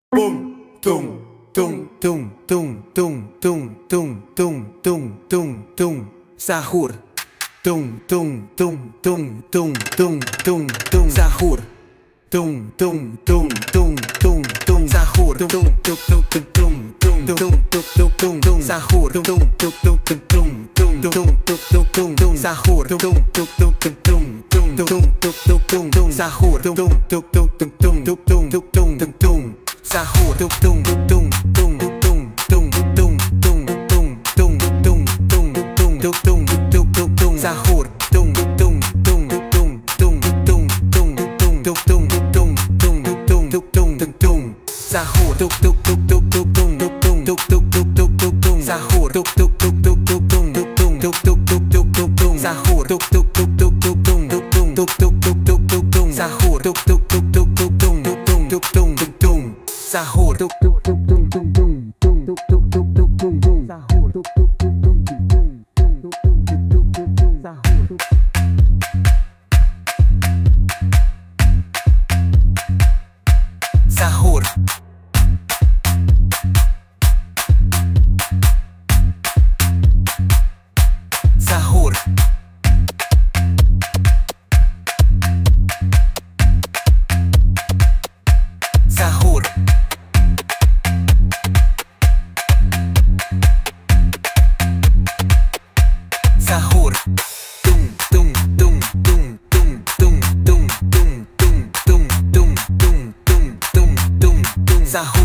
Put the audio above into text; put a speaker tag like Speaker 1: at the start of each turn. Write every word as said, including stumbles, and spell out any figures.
Speaker 1: Boom, tung, tung, tung, tung, tung, tung, tung, tung, tung, tung, tung, sahur. Tung, tung, tung, tung, tung, tung, tung, tung, sahur. Tung, tung, tung, tung, tung, tung, sahur. Tung, tung, tung, tung, tung, tung, tung, tung, tung, tung, sahur. Tung, tung, tung, tung, tung, tung, tung, tung, tung, tung, sahur. Tung, tung, tung, tung, tung, tung, tung, tung, tung, tung, sahur. Tung, tung, tung, tung, tung, tung, tung, tung, tung, tung, sahur. Tung, tung, tung, tung, tung, tung, tung, tung, tung, tung, tung, tung, tung, tung, tung, tung, tung, sahur. Tung, tung, tung, tung, tung, tung, tung, tung, tung, tung, tung, tung, tung, tung, tung, sahur. Tung, tung, tung, tung, tung, tung, tung, tung, tung, tung, tung, tung, sahur. Tung, tung, tung, tung, tung, tung, tung, tung, tung, tung, tung, tung, sahur. Tung, tung, tung, tung, tung, tung, tung, tung, tung, tung, tung, tung, sahur. Tung, tung, tung, tung, tung, tung, tung, tung, tung, tung, tung, sahur. Tung, tung, tung, tung, tung, tung, tung, tung, tung, tung, tung, sahur. Tung, tung, tung, tung, tung, tung, tung, tung, tung, tung, tung, tung, tung, sahur. Sahur. Sahur. Sahur. Sahur. Tung, tung, tung, tung, tung, tung, tung, tung, tung, tung, tung, tung, tung, tung, tung, tung, sahur.